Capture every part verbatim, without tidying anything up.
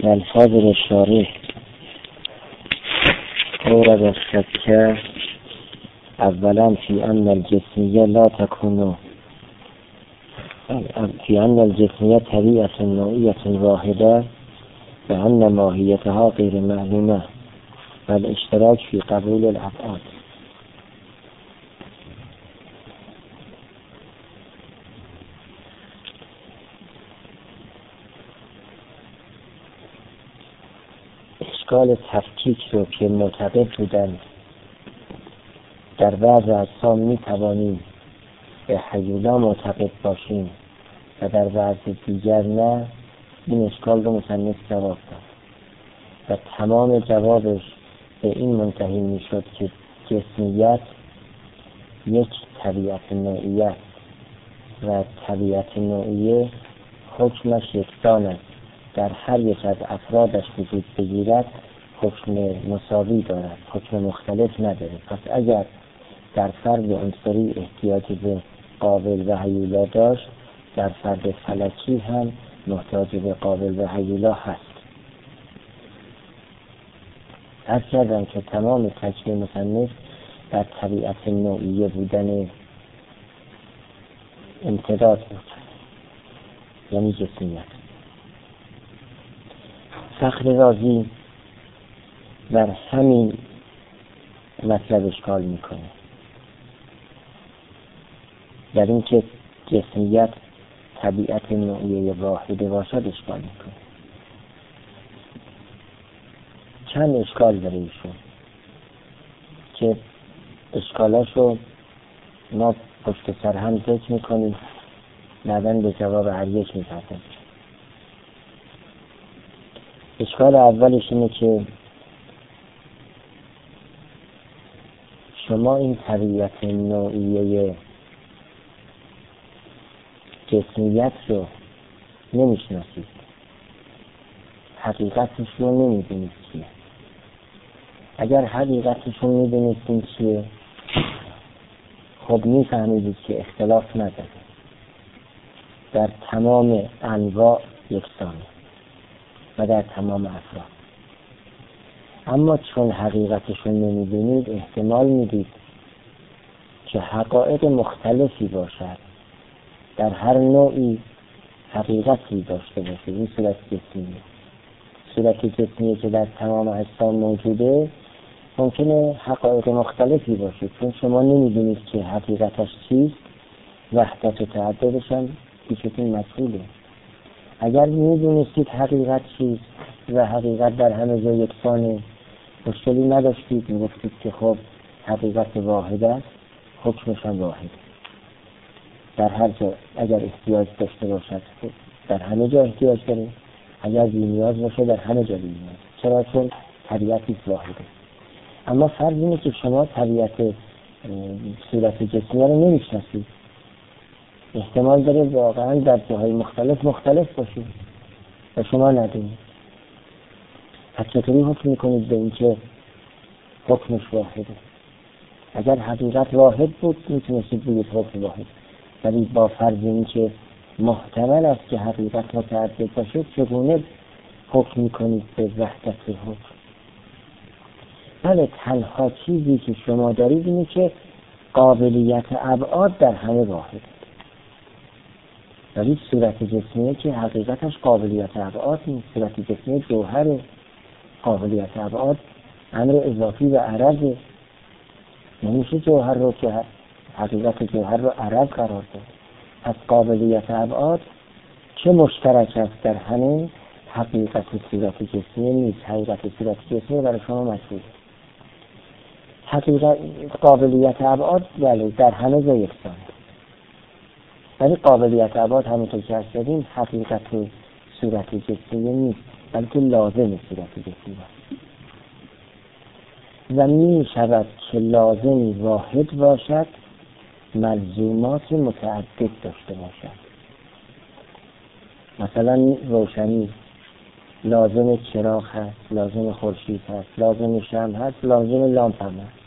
الفاظ الشارح اورد الشك اولا في ان الجسمیه لا تكون في ان الجسمیه طبیعة نوعیة واحده و ان ماهیتها غیر معلومه و الاشتراک في قبول الابعاد. اشکال تفکیک رو که معتقد بودند در بعض اجسام می توانیم به هیولا معتقد باشیم و در بعض دیگر نه، این اشکال رو مصنف جواب داد و تمام جوابش به این منتهی می شد که جسمیت یک طبیعت نوعیه و طبیعت نوعیه حکمش یکسان است، در هر یک از افرادش وجود بگیرد حکم مساوی دارد، حکم مختلف نداره. پس اگر در فرد عنصری احتیاجی به قابل و هیولا داشت، در فرد فلکی هم محتاج به قابل و هیولا هست. از کردم که تمام تاکید مصنف در طبیعت نوعیه بودن امتداد بود، یعنی جسمیت. فخر رازی بر همین مطلب اشکال میکنه، در این که جسمیت طبیعت نوعیه واحده باشد اشکال میکنه. چند اشکال داره ایشون که اشکالاشو ما پشت سر هم ذکر میکنیم، بعداً به جواب هر یک میپردازیم. اشکال اولش اینه که شما این طبیعت نوعیه جسمیت رو نمیشناسید، حقیقتش رو نمیدونید چیه. اگر حقیقتش رو میدونید چیه، خب میفهمید که اختلاف نداره، در تمام انواع یکسانه و در تمام افراد. اما چون حقیقتش رو نمیدونید، احتمال میدید که حقایق مختلفی باشد، در هر نوعی حقیقتی داشته باشه. این صورت جسمیه، صورت جسمیه که در تمام اجسام موجوده، ممکنه حقایق مختلفی باشه، چون شما نمیدونید که حقیقتش چیست. وحدت و تعددش هم پیشتون مسئوله. اگر میدونستید حقیقت چیست و حقیقت در همه جا یکسانه، مشکلی نداشتید، میگفتید که خب حقیقت واحد است، حکمش هم واحد، در هر جا اگر احتیاج داشته باشد در همه جا احتیاج داره، اگر بی‌نیاز باشه در همه جا بی‌نیاز. چرا؟ چون طبیعتی واحده. اما فرض اینه که شما طبیعت صورت جسمیه رو نمیشناسید، احتمال داره واقعا در جاهای مختلف مختلف باشه و شما ندونید. پس چطوری حکم میکنید به این که حکمش واحده؟ اگر حقیقت واحد بود میتونستید بگید حکم واحد، ولی با فرض این که محتمل است که حقیقت متعدد باشه، چگونه حکم میکنید به وحدت حکم؟ بله، تنها چیزی که شما دارید اینه که قابلیت ابعاد در همه واحد، ولی صورت جسمیه که حقیقتش قابلیت ابعاد نیست. صورت جسمیه جوهر، قابلیت ابعاد امر اضافی و عرضه. نمیشه جوهر رو که حقیقت جوهر رو عرض قرار داد. پس قابلیت ابعاد چه مشترک است در همه، حقیقت صورت جسمیه نیست. حقیقت صورت جسمیه برای شما مشهوره. حقیقت قابلیت ابعاد بله در همه جا یکسانه، ولی قابلیت ابعاد همونطور که هست داریم حقیقت صورت جسمیه نیست، بلکه لازم صورت جسمیه است. و می شود که لازمی واحد باشد، ملزومات متعدد داشته باشد. مثلا روشنی لازم چراغ هست، لازم خورشید هست، لازم شمع هست، لازم لامپ هم هست.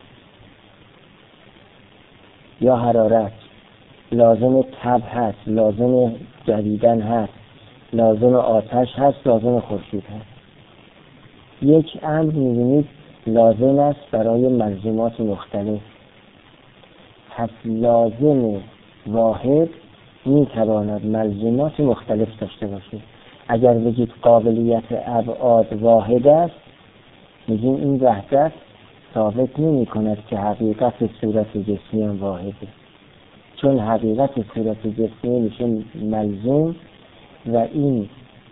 یا حرارت لازم تب هست، لازم جدیدن هست، لازم آتش هست، لازم خورشید هست. یک امر می‌بینید لازم است برای ملزومات مختلف. پس لازم واحد میتواند ملزومات مختلف داشته باشه. اگر بگید قابلیت ابعاد واحد است، میگیم این وحدت ثابت نمی کند که حقیقت صورت جسمی هم واحده، چون حقیقت صورت جسمی میشه ملزوم و این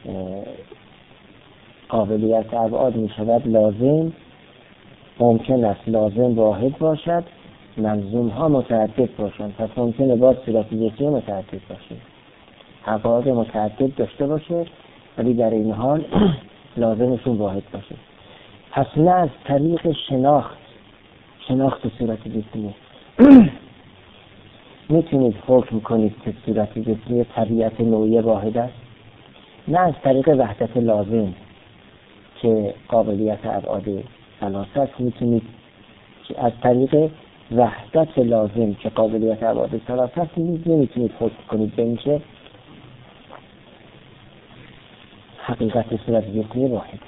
قابلیت ابعاد می شود لازم. ممکن است لازم واحد باشد، ملزوم ها متعدد باشند، پس ممکنه باز صورت جسمی متعدد باشه، ابعاد متعدد داشته باشه، ولی در این حال لازمشون واحد باشه. پس نه از طریق شناخت شناخت صورت جسمی میتونید حکم کنید که صورت جسمی طبیعت نوعی واحد است، نه از طریق وحدت لازم که قابلیت ابعاد ثلاثه است میتونید از طریق وحدت لازم که قابلیت ابعاد ثلاثه است نمیتونید حکم کنید به اینکه حقیقت صورت جسمی واحد.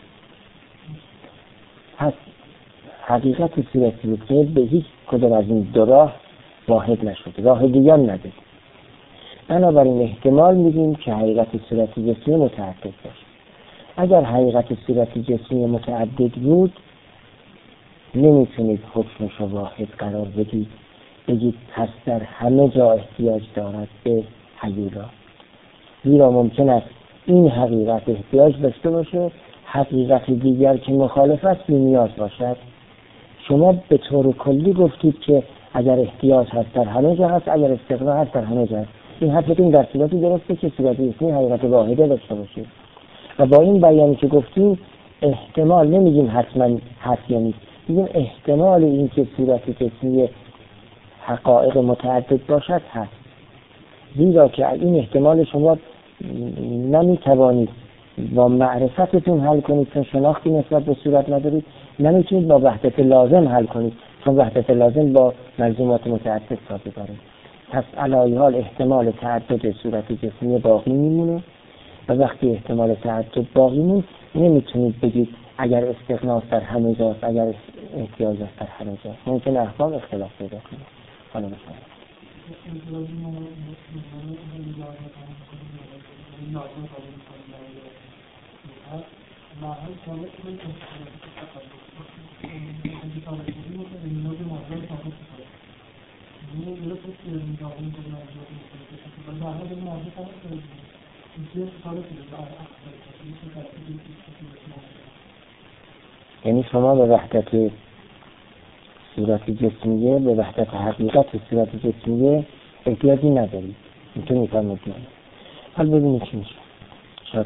پس حقیقت صورت جسمی به هیچ کدام از این دو راه واحد نشد، راه دیگر ندید. بنابراین احتمال میدیم که حقیقت صورت جسمی متعدد باشه. اگر حقیقت صورت جسمی متعدد بود نمیتونید حکمش رو واحد قرار بدید، بگید پس در همه جا احتیاج دارد به هیولا، زیرا ممکن است این حقیقت احتیاج داشته باشه، حقیقت دیگر که مخالف است نیاز باشد. شما به طور کلی گفتید که اگر احتیاج هست در همه جا هست، اگر استقرار هست در همه جا هست. این حرفتون در صورتی درسته که صورت جسمی حقیقت واحده داشته باشه و با این بیانی که گفتیم احتمال نمیگیم حتما هست یا نیست، میگیم احتمال این که صورت جسمی حقایق متعدد باشد هست، زیرا که این احتمال شما نمیتوانید با معرفتتون حل کنید چون شناختی نسبت به صورت ندارید، نمیتونید با وحدت لازم حل کنید چون وحدت لازم با ملزومات متعدد سازه داره. پس علی حال احتمال تعدد صورت جسمی باقی میمونه و وقتی احتمال تعدد باقی مون نمیتونید بگید اگر استغناء در همه جاست، اگر احتیاج در همه جاست. ممکن احکام اختلاف پیدا کنه. حالا مثلا یعنی شما به وحدت صورت جسمیه، به وحدت حقیقت صورت جسمیه احتیاجی ندارید. اینطور میفهمید. حال ببینید چی میشه. شاید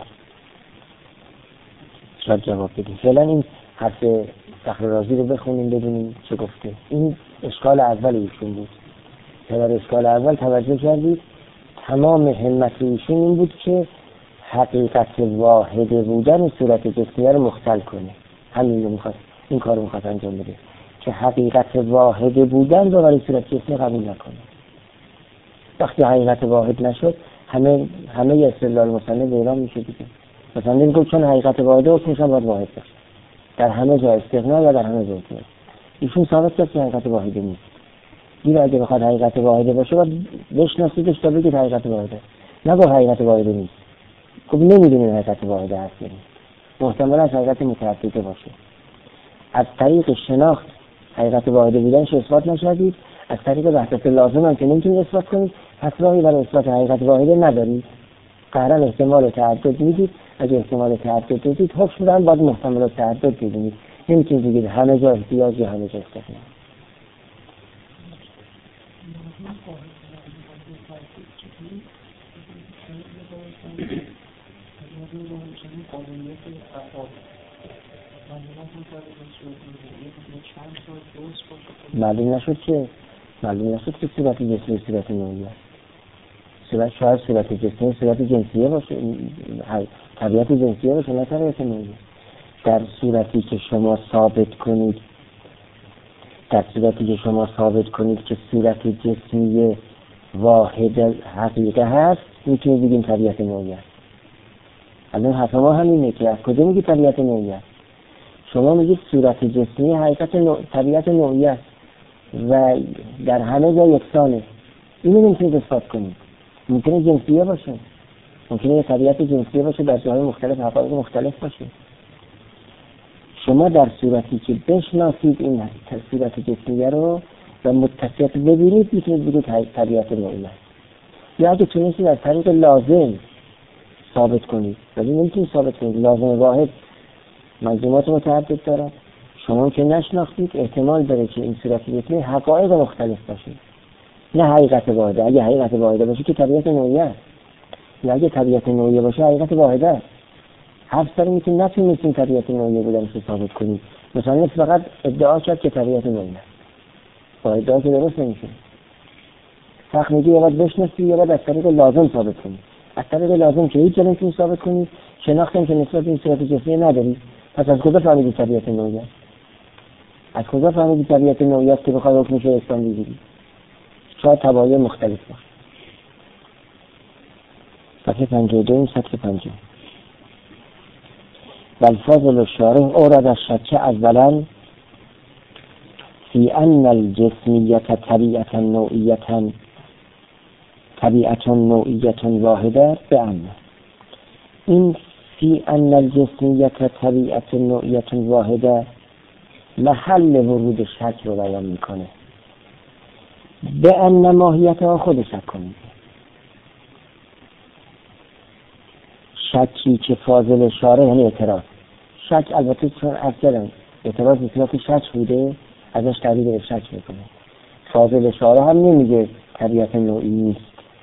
شاید جواب بدیم. فعلا این حرف فخر رازی رو بخونیم ببینیم چه گفته. این اشکال اول ایشون بود. در اشکال اول توجه کردید تمام همت ایشون این بود که حقیقت واحد بودن صورت جسمیه رو مختل کنه. همین رو میخواست، این کار رو میخواست انجام بده که حقیقت واحد بودن رو برای صورت جسمی قبول نکنه. وقتی حقیقت واحد نشد همه همه استدلال مصنف ایران میشه دیگه. مثلا میگه چون حقیقت واحد حکمش هم باید واحد باشه، در همه جا استغنا یا در همه جا استغنا. ایشون ثابت کرد که حقیقت واحد نیست. دیگه اگه بخواد حقیقت واحد باشه باید بشناسیدش تا بگید حقیقت واحده، نه با حقیقت واحد نیست. خب نمیدونید حقیقت واحد هست نیست، محتمل است حقیقت متعدد باشه. از طریق شناخت حقیقت واحد بودنش اثبات نشدید، از طریق وحدت لازم هم که نمیتونید اثبات کنید، پس راهی برای اثبات حقیقت واحده ندارید. قرار احتمال تعدد میدید، اگه احتمال تعدد دیدید حکم دارن باید محتمل تعدد ببینید. نمیتونید بگید همه جا احتیاج یا همه جا استثنا. معلوم نشد که معلوم نشد که صورت جسمی صورت نوعی است. صورت شاید صورت جسمی صورت جنسیه باشه، طبیعت جنسیه باشه، نه طبیعت نوعی. در صورتی که شما ثابت کنید در صورتی که شما ثابت کنید که صورت جسمی واحد حقیقه هست، میتونید بگیم طبیعت نوعی است. الان حرف ما همینه که از کجا میگی طبیعت نوعی است؟ شما میگید صورت جسمی حقیقت نوع... طبیعت نوعی است و در همه جا یکسانه. اینو نمیتونید اثبات کنید. ممکنه جنسیه باشه، ممکنه یه طبیعت جنسیه باشه در جاهای مختلف، حقایق مختلف باشه. شما در صورتی که بشناسید این صورت جسمیه رو و متصف ببینید میتونید بگید طبیعت نوعی است. یا اگه تونستید از طریق لازم ثابت کنید، ولی نمیتونید ثابت کنید. لازم واحد ملزومات متعدد دارد. شما که نشناختید احتمال داره که این صورت جسمی حقایق مختلف باشه، نه حقیقت واحده. اگه حقیقت واحده باشه که طبیعت نوعی است، یا اگه طبیعت نوعی باشه حقیقت واحده است. هر سری که نتونید طبیعت نوعی بودن رو ثابت کنید، مثلا فقط ادعا کرد که طبیعت نوعی است، با ادعا که درست نمیشه. فقط میگه یا باید بشناسید یا باید از طریق لازم ثابت کنید. از طریق لازم که هیچ جا نمیتونید ثابت کنید، شناختن که نسبت این صورت جسمی ندارید، پس از کجا فهمیدید طبیعت نوعی است؟ از کجا فهمیدید طبیعت نوعی است که بخوای حکمش رو احکام بگیرید؟ شاید تبایع مختلف باشه. صفحه پنجاه و دو این صفحه پنجاه. والفضل الشارح اورد الشک اولا فی ان الجسمیت طبیعتا نوعیتا طبیعتا نوعیتا واحده به ان این فی ان الجسمیت طبیعت نوعیتا واحده محل ورود شک رو بیان میکنه. به ان ماهیت ها خود شک کنید. شکی که فاضل شارح یعنی اعتراض. شک البته چون اصلا اعتراض اطلاق شک بوده ازش تعبیر به شک میکنه. فاضل شارح هم نمیگه طبیعت نوعی نیست.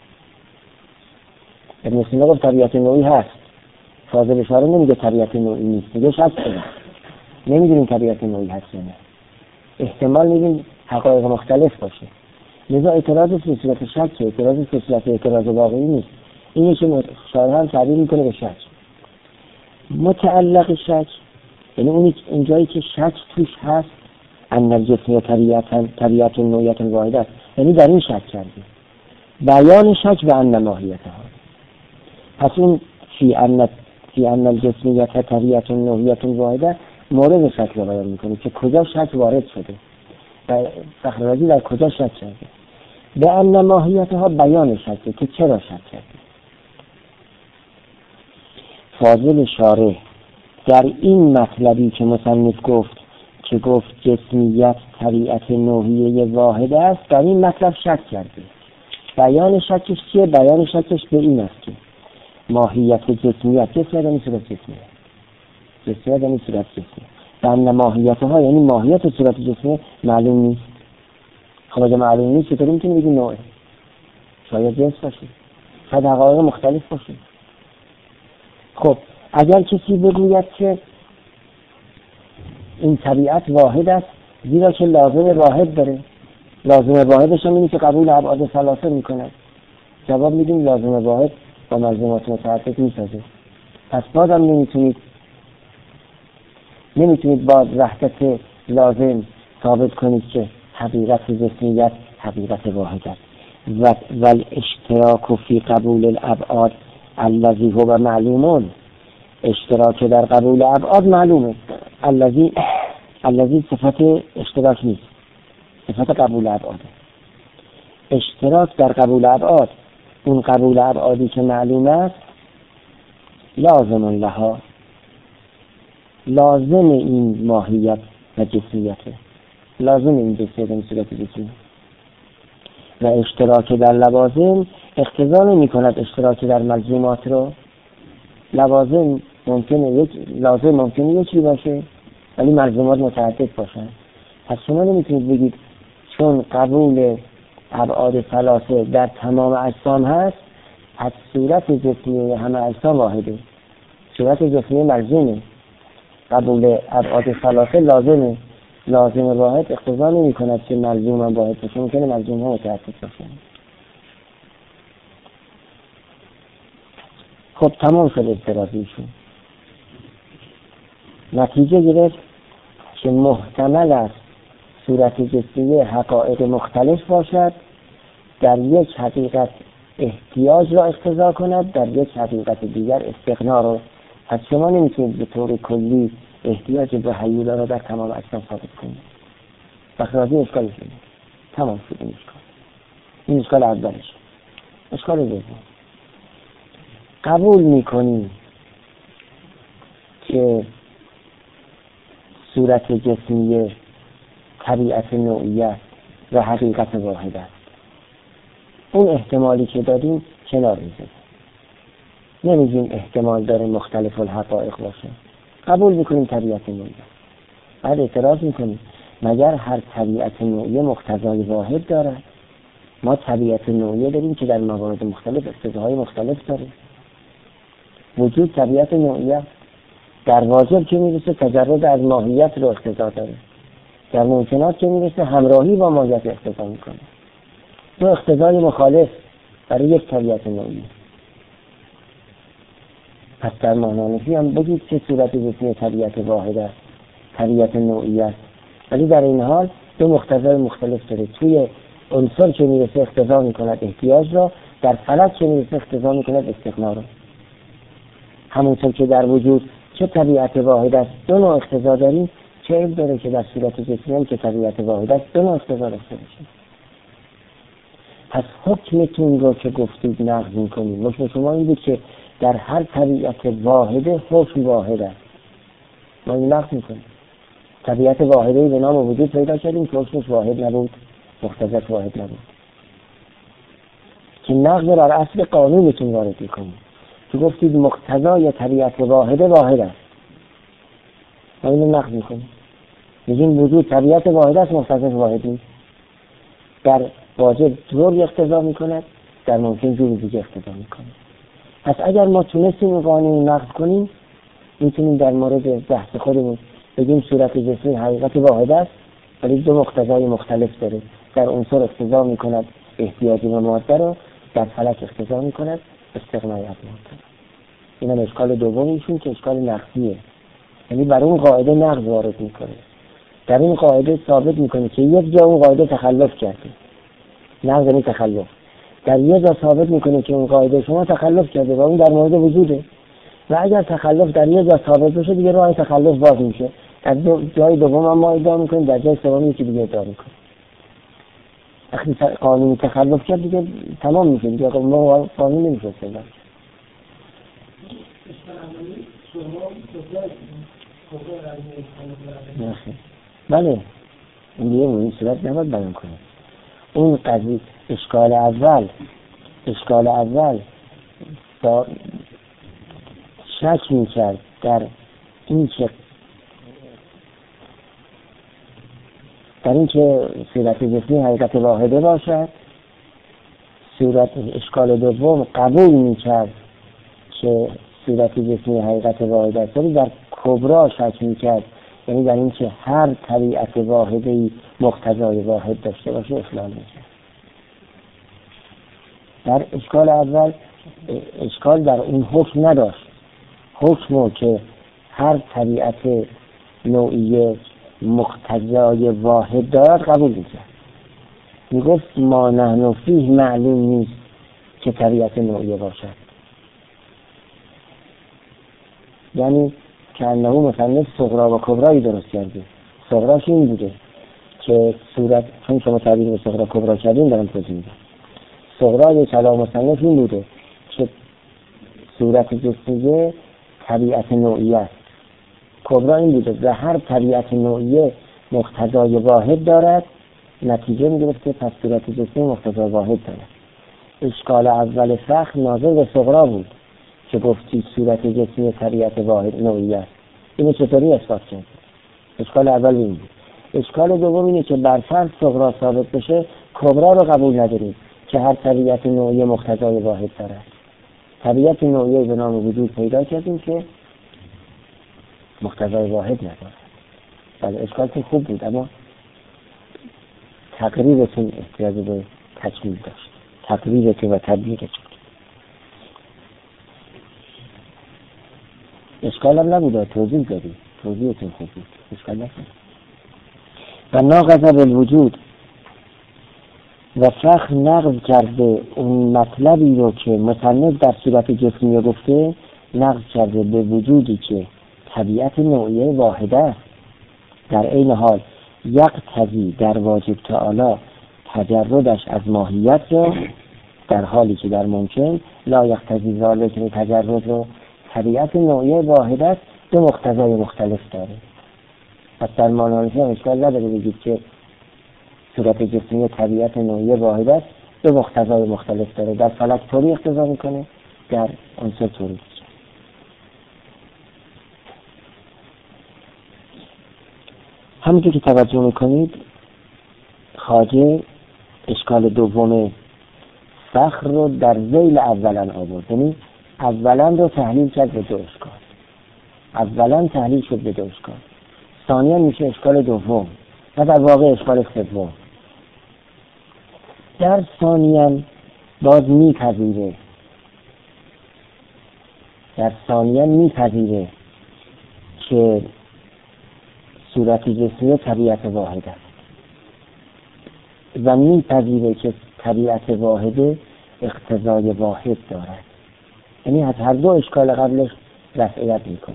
ابن سینا گفت طبیعت نوعی هست. فاضل شارح نمیگه طبیعت نوعی نیست، میگه شک کنه. نمیدونیم طبیعت نوعی هست یا نه. احتمال میدیم حقایق مختلف باشه. لذا اعتراض به صورت شک، اعتراض به صورت اعتراض واقعی نیست. اینه که شارح هم تعبیر میکنه به شک. متعلق شک یعنی اون اینجایی که شک توش هست، ان الجسم طبیعتا طبیعت نوعیت واحده است، یعنی در این شک کرده. بیان شک به ان ماهیتها. پس اون فی ان فی ان الجسمیت طبیعت نوعیت واحده مورد شک رو بیان میکنه که کجا شک وارد شده و فخررازی در کجا شک کرده. به ان ماهیتها بیان شک که چرا شک کرده. فاضل شارح در این مطلبی که مصنف گفت که گفت جسمیت طبیعت نوعیه واحده است، در این مطلب شک کرده. بیان شکش چیه؟ بیان شکش به این است که ماهیت جسمیت جسمیت یعنی صورت جسمیت جسمیت یعنی صورت جسمیت و ان ماهیتها یعنی ماهیت صورت جسمیت معلوم نیست. خب اگه معلوم نیست چطوری میتونی بگی نوعه؟ شاید جنس باشه، شاید حقایق مختلف باشه. خب اگر کسی بگوید که این طبیعت واحد است زیرا که لازم واحد داره، لازم واحدش هم اینه که قبول ابعاد ثلاثه میکنه، جواب میدیم لازم واحد با ملزومات متعدد میسازه. پس بازم نمیتونید نمیتونید با وحدت لازم ثابت کنید که حقیقت جسمیت حقیقت واحد است. و والاشتراک فی قبول الابعاد الذی هو معلومون، اشتراک در قبول ابعاد معلومه. الذی الذی صفت اشتراک نیست، صفت قبول ابعاد. اشتراک در قبول ابعاد، اون قبول ابعادی که معلوم است لازم لها، لازم این ماهیت و جسمیته، لازم این جسمیت و صورت جسمیت. و اشتراک در لوازم اقتضا نمی کند اشتراک در ملزومات رو. لوازم ممکنه یک لازم ممکنه یکی باشه ولی ملزومات متعدد باشن. پس شما نمیتونید بگید چون قبول ابعاد ثلاثه در تمام اجسام هست از صورت جسمی همه اجسام واحده. صورت جسمی ملزومه، قبول ابعاد ثلاثه لازمه. لازم واحد اقتضا نمی کند که ملزوم هم واحد باشه، ممکنه ملزوم ها متعدد باشه. خب تمام شد اعتراضیشون. نتیجه گرفت که محتمل است صورت جسمی حقایق مختلف باشد، در یک حقیقت احتیاج را اقتضا کند، در یک حقیقت دیگر استغنا را پس شما نمیتونید به طور کلی احتیاج به هیولا را در تمام اجسام ثابت کنید. وقتی راضی اشکالش بدید تمام شد این اشکال. این اشکال اولش. اشکال دوم، قبول میکنید که صورت جسمی طبیعت نوعیت و حقیقت واحد است. اون احتمالی که دادیم کنار میذاریم، نمیگیم احتمال داره مختلف الحقایق باشه، قبول میکنیم طبیعت نوعیت. بعد اعتراض میکنیم مگر هر طبیعت نوعیه مقتضای واحد داره؟ ما طبیعت نوعیه داریم که در موارد مختلف اقتضاهای مختلف داره. وجود طبیعت نوعیه در واجب که میرسه تجرد از ماهیت رو اقتضا داره، در ممکنات که میرسه همراهی با ماهیت اقتضا میکنه. دو اقتضای مخالف برای یک طبیعت نوعیه. پس در معنانفی هم بگید که صورت جسمی طبیعت واحد است، طبیعت نوعیه است، ولی در این حال دو مقتضای مختلف داره. توی عنصر که میرسه اقتضا میکند احتیاج را، در فلک که میرسه اقتضا میکند استغنا را. همونطور که در وجود چه طبیعت واحد است دو نوع اقتضا داریم، چه علم داره که در صورت جسمی هم که طبیعت واحد است دو نوع اقتضا داشته باشیم. پس حکمتون رو که گفتید نقض میکنید. حکم شما این بود که در هر طبیعت واحده حکم واحد است. ما این نقض میکنیم. طبیعت واحدهی به نام وجود پیدا کردیم که حکمش واحد نبود، مقتضاش واحد نبود، که نقض بر اصل قانونتون وارد میکنیم که گفتید مقتضای طبیعت واحده واحد است. ما اینو نقض میکنیم، میگیم وجود طبیعت واحد است، مقتضاش واحد نیست. در واجب جور اقتضا میکند، در ممکن جور دیگه اقتضا میکنه. پس اگر ما تونستیم این قانون نقض کنیم، میتونیم در مورد بحث خودمون بگیم صورت جسمی حقیقت واحد است ولی دو مقتضای مختلف داره. در عنصر اقتضا میکند احتیاج به ماده رو، در فلک اقتضا میکند استغنای از ماده. این هم اشکال دومیشون که اشکال نقضیه، یعنی بر اون قاعده نقض وارد میکنه. در این قاعده ثابت میکنه که یک جا اون قاعده تخلف کرده، نقض یعنی تخلف. در یک جا ثابت میکنه که اون قاعده شما تخلف کرده و اون در مورد وجوده. و اگر تخلف در یک جا ثابت بشه دیگه راه تخلف باز میشه. در دو جای دوم هم ما ادعا میکنیم، در جای سوم یکی دیگه ادعا میکنیم. وقتی قانون تخلف کرد دیگه تمام میشه، دیگه ما قانون نمیشه اصلا. بله این دیگه این صورت نباید بیان کنه. اون قضیه اشکال اول اشکال اول با شک میکرد در این که در این که صورت جسمی حقیقت واحده باشد. صورت اشکال دوم قبول میکرد که صورت جسمی حقیقت واحده است، ولی در کبرا شک میکرد، یعنی در این که هر طبیعت واحده‌ای مقتضای واحد داشته باشه اخلال میکرد. در اشکال اول اشکال در اون حکم نداشت. حکمو که هر طبیعت نوعیه مقتضای واحد دارد قبول میکرد. میگفت ما نحن فیه معلوم نیست که طبیعت نوعیه باشد. یعنی که انه مثلا صغرا و کبرایی درست کرده. صغراش این بوده که صورت، چون شما تعبیر به صغرا کبرا کردین دارم توضیح میدم. صغرای کلام مصنف این بوده که صورت جسمیه طبیعت نوعیه است. کبرا این بوده و هر طبیعت نوعیه مقتضای واحد دارد. نتیجه میگرفته پس صورت جسمی مقتضای واحد دارد. اشکال اول فخر ناظر به صغرا بود که گفتی صورت جسمی طبیعت واحد نوعیه است. اینو چطوری اثبات کرد؟ اشکال اول این بود. اشکال دوم اینه که بر فرض صغرا ثابت بشه کبرا رو قبول نداریم که هر طبیعت نوعیه مقتضای واحد دارد. طبیعت نوعیه به نام وجود پیدا کردیم که مقتضای واحد ندارد. بله اشکالتون خوب بود، اما تقریبتون احتیاج به تکمیل داشت. تقریبتون و تطبیقتون. اشکال هم نبوده، توضیح دادی، توضیحتون خوب بود، اشکال نکنه. و ناقض بالوجود و فخر نقض کرده اون مطلبی رو که مصنف در صورت جسمیه گفته، نقض کرده به وجودی که طبیعت نوعیه واحده است. در این حال یقتضی در واجب تعالی تجردش از ماهیت را، در حالی که در ممکن لا یقتضی ذالک تجرد رو طبیعت نوعیه واحده است دو مقتضای مختلف داره. پس در مانوریزم اشکال نداره بگید که صورت جسمی طبیعت نوعیه واحده است دو مقتضای مختلف داره. در فلک طوری اقتضا میکنه، در عنصر طوری. همونطور که توجه میکنید خواجه اشکال دوم فخر رو در ذیل اولا آورد، یعنی اولا رو تحلیل کرد به دو اشکال، اولا تحلیل شد به دو اشکال، ثانیا میشه اشکال دوم و در واقع اشکال سوم. در ثانیا باز میپذیره در ثانیا میپذیره که صورت جسمی طبیعت واحد است و میپذیره که طبیعت واحد اقتضای واحد دارد، یعنی از هر دو اشکال قبلش رفعیت میکنه،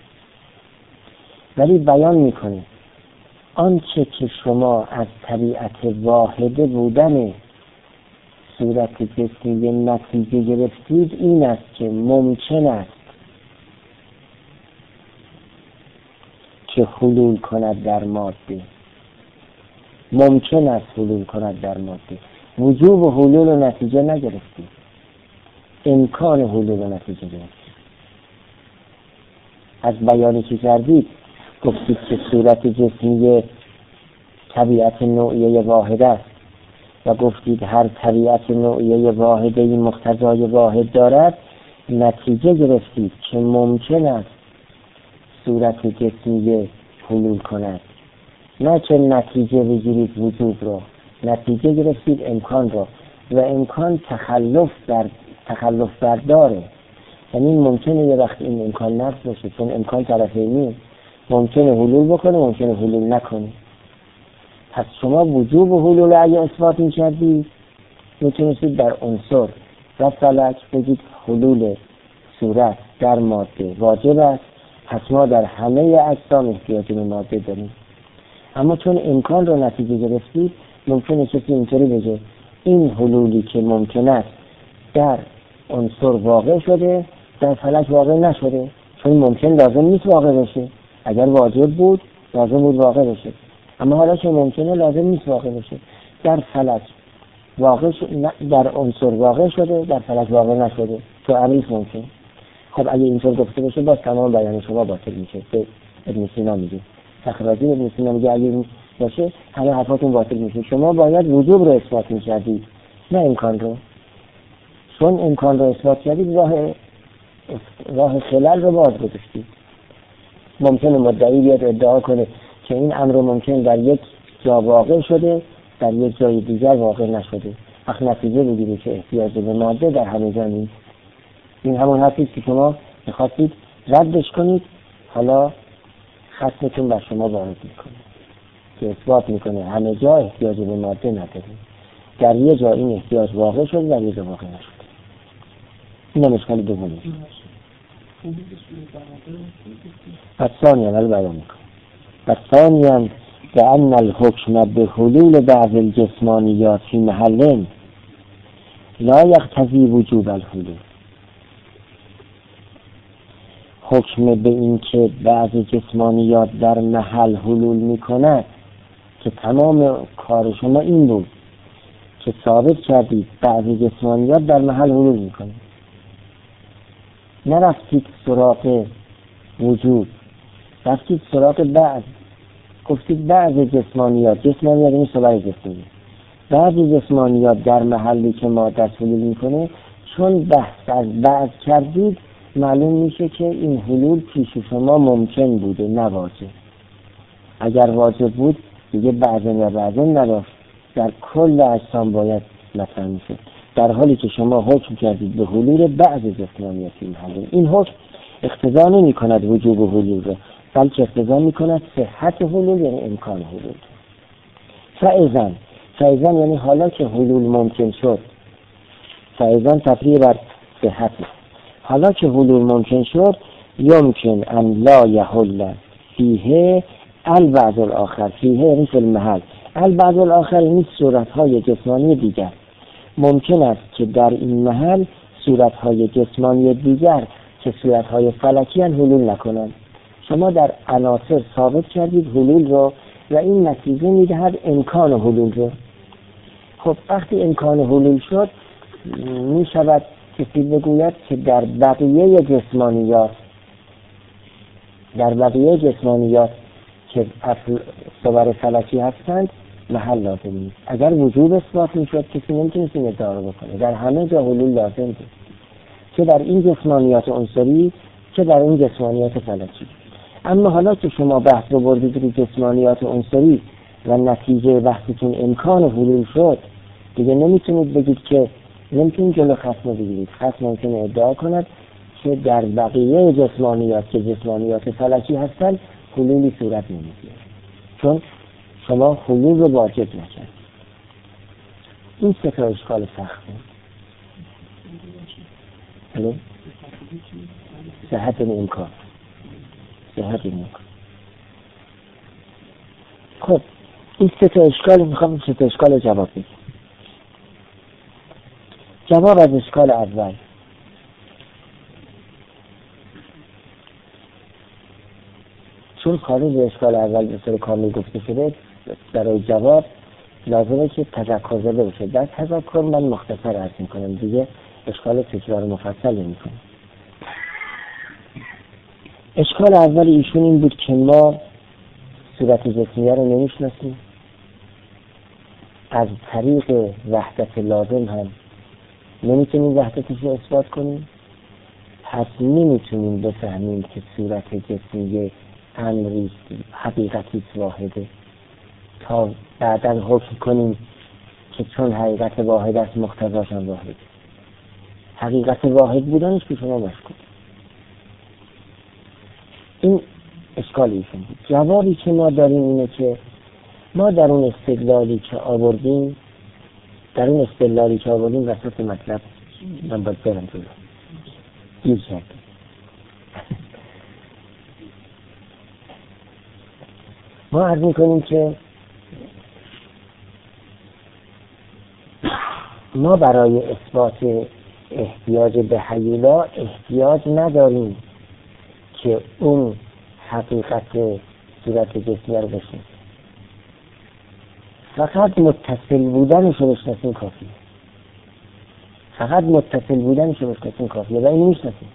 ولی بیان میکنه آنچه که شما از طبیعت واحد بودن صورت جسمی نتیجه گرفتید این است که ممکن است که حلول کند در ماده، ممکن است حلول کند در ماده. وجوب و حلول و نتیجه نگرفتید، امکان حلول و نتیجه گرفتید. از بیانی که کردید گفتید که صورت جسمی طبیعت نوعیه واحد است و گفتید هر طبیعت نوعیه واحد این مقتضای واحد دارد، نتیجه گرفتید که ممکن است صورت جسمی حلول کند، نه که نتیجه بگیرید وجود رو، نتیجه گرفتید امکان رو و امکان تخلف در تخلف برداره، یعنی ممکنه یه وقت این امکان نفس باشه چون امکان طرفینی، ممکنه حلول بکنه ممکنه حلول نکنه. پس شما وجوب و حلول اگه اثبات می‌کردید میتونستید در عنصر و فلک بگید حلول صورت در ماده واجب است، پس ما در همه اجسام احتیاج به ماده داریم. اما چون امکان رو نتیجه گرفتید ممکنه کسی اینطوری بگه این حلولی که ممکن است در عنصر واقع شده در فلک واقع نشده، چون ممکن لازم نیست واقع بشه، اگر واجب بود لازم بود واقع بشه، اما حالا که ممکنه لازم نیست واقع بشه. در فلک واقع شده، در عنصر واقع شده در فلک واقع نشده، تو امریس ممکن. خب اگه اینطور گفته بشه باز تمام بیان شما باطل میشه. به ابن سینا میگه، فخرازی ابن سینا میگه اگه این باشه همه حرفاتون باطل میشه. شما باید وجوب رو اثبات میکردید نه امکان رو، چون امکان رو اثبات کردید راه راه خلل رو باز گذاشتید. ممکنه مدعی بیاد ادعا کنه که این امر ممکن در یک جا واقع شده در یک جای دیگر واقع نشده، وقت نتیجه بگیری که احتیاج به ماده در همه جا نیست. این همون حرفیست که شما میخواستید ردش کنید، حالا خصمتون بر شما وارد میکنه که اثبات میکنه همه جا احتیاج به ماده نداریم، در یه جا این احتیاج واقع شده در یه جا واقع نشده. این هم اشکال دومیه. پس ثانیاً الان بیان میکنم پس ثانیاً که ان الحکم به حلول بعض الجسمانیات فی محل لا یقتضی وجوب الحلول. حکم به این که بعض جسمانیات در محل حلول میکند که تمام کار شما این بود که ثابت کردید بعضی جسمانیات در محل حلول میکنه، نرفتید سراغ وجود، رفتید سراغ بعض. گفتید بعضی جسمانیات جسمانیات این صبر جسمی بعضی جسمانیات در محلی که ماده حلول میکنه، چون بحث از بعض کردید معلوم میشه که این حلول پیش شما ممکن بوده نه واجب. اگر واجب بود دیگه بعضن یا بعضن نداشت، در کل اجسام باید مطرح میشه، در حالی که شما حکم کردید به حلول بعض جسمانیات این حلول. این حکم اقتضا نمی کند وجوب حلول را، بلکه اقتضا می کند صحت حلول، یعنی امکان حلول. فاذن فاذن یعنی حالا که حلول ممکن شد، فاذن تفریع بر صحت، حالا که حلول ممکن شد، یمکن ان لا یحل فیه البعض الاخر، فیه یعنی فی المحل، البعض الاخر این صورتهای جسمانی دیگر. ممکن است که در این محل صورتهای جسمانی دیگر که صورتهای فلکی هستند حلول نکنند. شما در عناصر ثابت کردید حلول رو و این نتیجه میدهد امکان حلول رو. خب وقتی امکان حلول شد، می شود کسی بگوید که در بقیه جسمانیات در بقیه جسمانیات که صور فلکی هستند محل لازم نیست. اگر وجود اثبات می شد کسی نمیتونست این ادعا رو بکنه. در همه جا حلول لازم بود، چه در این جسمانیات عنصری چه در این جسمانیات فلکی. اما حالا که شما بحث رو بردید روی جسمانیات عنصری و نتیجه بحثتون امکان حلول شد، دیگه نمیتونید بگید که نمیتونید جلو خصم بگیرید. خصم ممکنه ادعا کند که در بقیه جسمانیات که جسمانیات فلکی هستن حلولی صورت نمیگیره، چون شما حلول رو واجب نکرد. این سه تا اشکال سخته. الو صحت امکان صحت امکان خب این سه تا اشکال میخوام سه تا اشکال جواب بدیم. جواب از اشکال اول: چون خارج اشکال اول به طور کامل گفته شده، برای جواب لازمه که تذکر زده بشه. در تذکر من مختصر عرض میکنم، دیگه اشکال تکرار مفصل نمیکنم. اشکال اول ایشون این بود که ما صورت جسمیه رو نمیشناسیم، از طریق وحدت لازم هم نمیتونیم وحدتش رو اثبات کنیم، پس نمیتونیم بفهمیم که صورت جسمیه امری حقیقتی واحده تا بعدا حکم کنیم که چون حقیقت واحد است مقتضاش هم واحد. حقیقت واحد بودنش که شما مشکوک. این اشکال ایشون بود. جوابی که ما داریم اینه که ما در اون استدلالی که آوردیم در اون استدلالی که آوردیم وسط مطلب من باید برم جلو گیر کردیم. ما عرض میکنیم که ما برای اثبات احتیاج به هیولا احتیاج نداریم که اون حقیقت صورت جسمیه رو بشناسیم، فقط متصل بودنش رو بشناسیم کافیه. فقط متصل بودنش رو بشناسیم کافیه و این میشناسیم.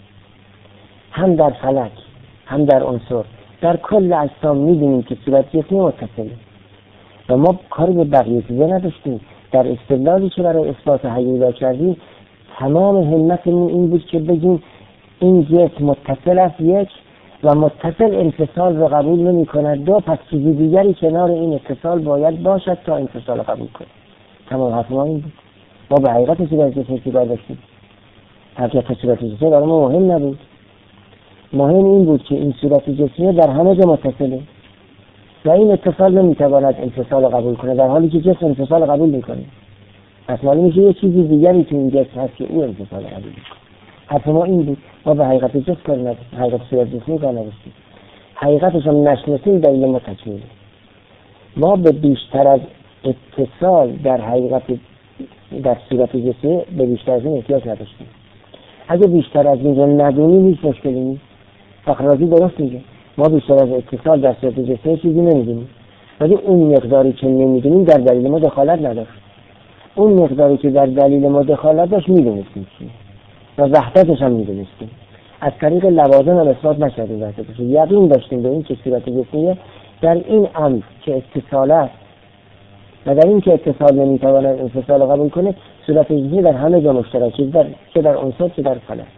هم در فلک هم در عنصر در کل اجسام میدونیم که صورت جسمی متصله و ما کاری به بقیه چیزا نداشتیم. در استدلالی که برای اثبات هیولا کردیم تمام همتمون این بود که بگیم این جسم متصل است یک و متصل انفصال رو قبول نمی کند دو، پس چیزی دیگری کنار این اتصال باید باشد تا انفصال قبول کنه. تمام حرف ما این بود. ما به حقیقت صورت جسمی چیکار داشتیم؟ حقیقت صورت جسمی برای ما مهم نبود. مهم این بود که این صورت جسمی در همه جا متصله و این اتصال نمیتواند انفصال رو قبول کنه، در حالی که جسم انفصال رو قبول میکنه. پس معلوم میشه یه چیزی دیگری تو این جسم هست که او انفصال رو قبول میکنه. حرف ما این بود. ما به حقیقت جسم کار نداشتیم، حقیقت صورت جسمی کار نداشتیم. حقیقتش هم نشناسیم، دلیل ما تکمیله. ما به بیشتر از اتصال در حقیقت در صورت جسمی به بیشتر از این احتیاج نداشتیم. اگه بیشتر از این رو ندونیم هیچ مشکلی نیست. فخرازی درست میگه، ما بیشتر از اتصال در صورت جسمی چیزی نمیدونیم، ولی اون مقداری که نمیدونیم در دلیل ما دخالت نداشت. اون مقداری که در دلیل ما دخالت داشت میدونستیم چیه و وحدتش هم میدونستیم. از طریق لوازم هم اثبات نشدیم وحدتش. یقین داشتیم به این که صورت جسمیه در این امر که اتصال است و در این که اتصال نمیتواند انفصال قبول کنه، صورت جسمی در همه جا مشترکه، در چه در عنصر چه در فلک،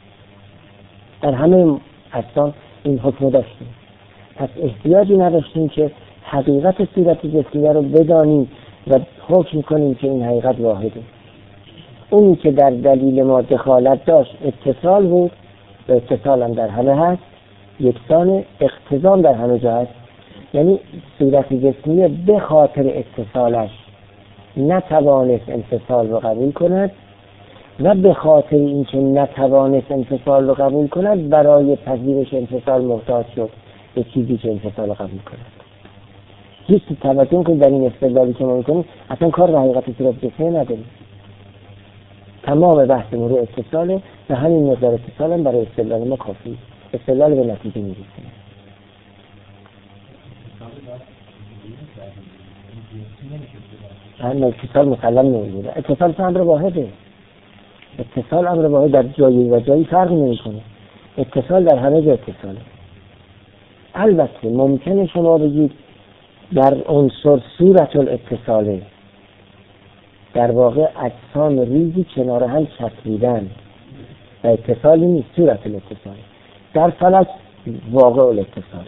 در همه اجسام این حکم داشتیم. پس احتیاجی نداشتیم که حقیقت صورت جسمیه رو بدانیم و حکم کنیم که این حقیقت واحده. اونی که در دلیل ما دخالت داشت اتصال بود و اتصال هم در همه هست، یکسان اقتضام در همه جا هست. یعنی صورت جسمیه به خاطر اتصالش نتوانست انفصال رو قبول کند و به خاطر اینکه نتوانست انفصال رو قبول کند برای پذیرش انفصال محتاج شد به چیزی که انفصال رو قبول کند. هیچ توجه کنید در این استدلالی که ما میکنیم اصلا کار به حقیقت صورت جسمی نداریم. تمام بحث رو اتصاله و همین مقدار اتصال هم برای استدلال ما کافی. استدلال به نتیجه میرسیم. همین اتصال مسلم نمیگیره. اتصال امر واحده. اتصال امر واحد در جایی و جایی فرق نمیکنه. اتصال در همه جا اتصاله. البته ممکنه شما بگید در عنصر صورت الاتصاله در واقع اجسام ریزی کنار هم چسبیدن و اتصالی نیست، صورت الاتصاله. در فلک واقع الاتصاله.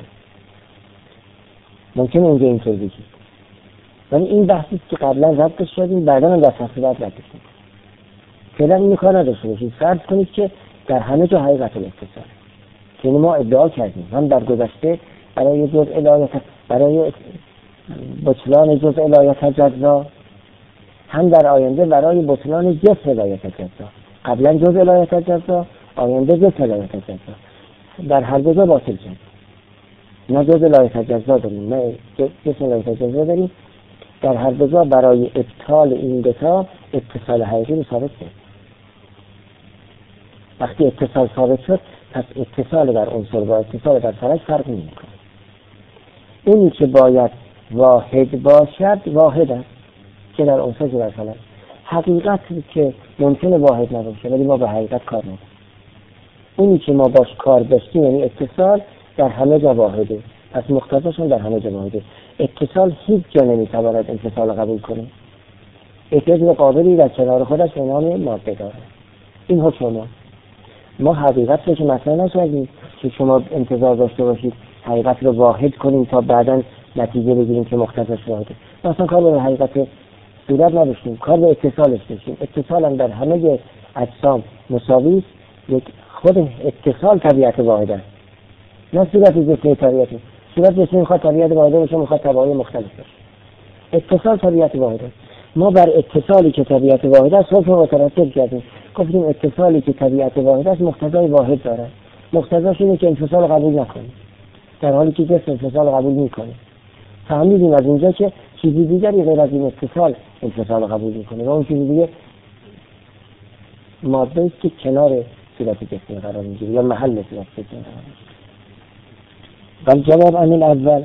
ممکنه اونجا اینطور بگید. ولی این بحثی که قبلا ردش شدیم بعدا هم در تفصیلات ردش شدیم. فعلا این کار نداشته باشید. فرض کنید که در همه جا حقیقت الاتصال که ما ادعا کردیم هم در گذشته برای جزء الایت برای بطلان جزء الایت جزا، هم در آینده برای بطلان جزء الایت جزا. قبلا جزء الایت جزا، آینده جزء الایت جزا. در هر دو جا باطل شد. نه جزء الایت جزا داریم نه جزء الایت جزا داریم. در هر دو جا برای ابطال این دو تا اتصال حقیقی رو ثابت شد. وقتی اتصال ثابت شد پس اتصال در عنصر با اتصال در فلک فرق نمی‌کنه. اونی که باید واحد باشد واحد است که در عنصر در فلک. حقیقت که ممکنه واحد نباشه ولی ما به حقیقت کار نداریم. اونی که ما باش کار داشتیم یعنی اتصال در همه جا واحده، پس مقتضاشون در همه جا واحده. اتصال هیچ جا نمیتواند انفصال قبول کنه. احتیاج به قابلی در کنار خودش به نام ماده داره. این حکم ما. ما حقیقت رو که مثلا نشدیم که شما انتظار داشته باشید حقیقت رو واحد کنیم تا بعداً نتیجه بگیریم که مقتضاش واحده. ما اصلا کار به حقیقت صورت نداشتیم، کار به اتصالش داشتیم. اتصال هم در همه اجسام مساوی است. یک خود اتصال طبیعت واحد است، نه صورت جسمی طبیعتی. صورت جسمی میخواد طبیعت واحده باشه، میخواد طبایع مختلف باشه. اتصال طبیعت واحد است. ما بر اتصالی که طبیعت واحد است حکم مترتب کردیم. گفتیم اتصالی که طبیعت واحد است مقتضای واحد داره. مقتضاش اینه که انفصال قبول نکنه، در حالی که جسم انفصال قبول میکنه. فهمیدیم از اینجا که چیزی دیگری غیر از این اتصال انفصال قبول میکنه و اون چیزی دیگه ماده است که کنار صورت جسمی قرار میگیره یا محل صورت جسمی قرار میگیره. ولی جواب عن الاول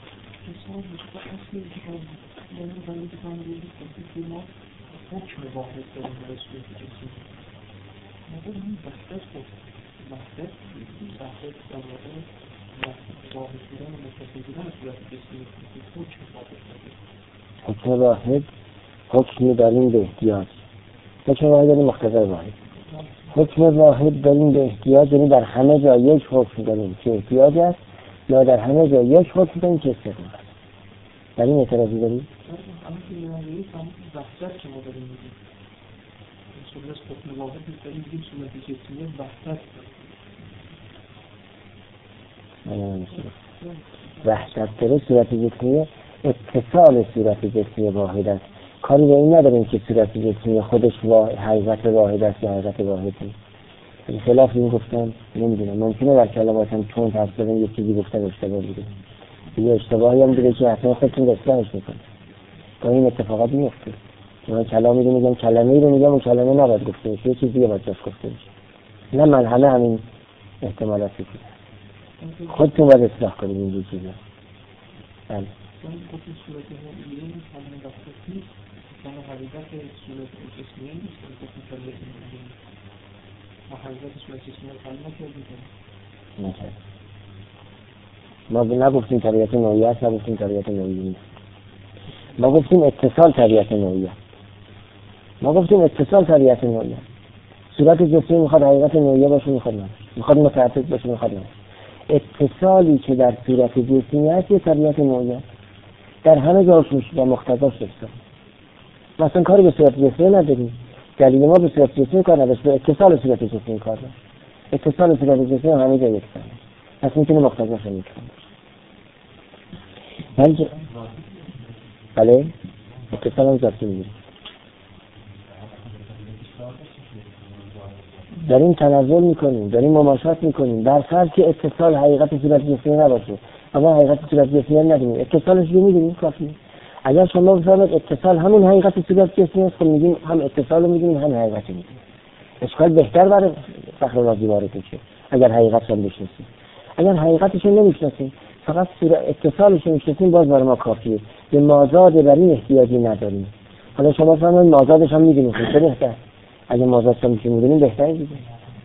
حکم واحد داریم برای صورت جسمی. مادر همین بحثت خود بحثت بحثت در واقع واحد بودن و متصل بودن صورت جسمی حکم واحد داریم. حکم واحد حکمی داریم به احتیاج. حکم واحد داریم مقتضای واحد. حکم واحد داریم به احتیاج، یعنی در همه جا یک حکم داریم که احتیاج است یا در همه جا یک حکم داریم که استقلال است. در این اعتراضی داریم؟ همه که نمیدونید همه بحثت که ما داریم میگیم صورت حکم واحد داریم میگیم صورت جسمی بحثت وحشت داره. صورت جسمی اتصال صورت جسمی واحد است. کاری به این نداریم که صورت جسمی خودش حقیقت واحد است یا حقیقت واحد نیست. خلاف این گفتن نمیدونم، ممکنه در کلماتم چون تفسیر بدن یک چیزی گفتن اشتباه بوده، یه اشتباهی هم بوده که حتما خودتون اصلاحش میکنه. تا این اتفاقات میفته. من کلامی رو میگم، کلمه‌ای رو میگم، اون کلمه نباید گفته بشه، یه چیزی باید جاش گفته بشه. نه من همه همین احتمالاتی که خودتون باید اصلاح کنید این چیزا. بله. من گفتم صورت واحدیه نیست، همین بحثت نیست. من حقیقت صورت جسمی نیست، گفتم طبیعت واحدیه. ما حقیقت صورت جسمی رو حل نکردیم. نکرد. ما نگفتیم طبیعت نوعی است، نگفتیم طبیعت نوعی نیست. ما گفتیم اتصال طبیعت نوعی است. ما گفتیم اتصال طبیعت نوعی است. صورت جسمی میخواد حقیقت نوعی باشه، میخواد نه. میخواد متعدد باشه، میخواد نه. اتصالی که در صورت جسمی است یه طبیعت نوعی است. در همه جاش میشه و مقتضاش اتصال. مثلا کاری به صورت جسمی نداریم. دلیل ما به صورت جسمی کار نداشت، به اتصال صورت جسمی کار داشت. اتصال صورت جسمی همه جا یکسان. پس میتونه مقتضاش یکسان باشه. بله؟ اتصال هم ذاتی میگیره. داریم تنزل میکنیم، داریم مماشات میکنیم، در فرض که اتصال حقیقت صورت جسمی نباشه، اما حقیقت صورت جسمی هم ندونیم، اتصالش رو میدونیم کافیه. اگر شما بفرمایید اتصال همون حقیقت صورت جسمی است، خب میگیم هم اتصال رو میدونیم هم حقیقت رو میدونیم. اشکال بهتر برای فخر رازی وارد میشه اگر حقیقتش رو بشناسیم. اگر حقیقتش رو نمیشناسیم، فقط صورت اتصالش رو میشناسیم، باز برای ما کافیه. به مازاد بر این احتیاجی نداریم. حالا شما فرمایید مازادش هم میدونیم، خب بهتر. اگه مازادش هم میدونیم بهتره دیگه.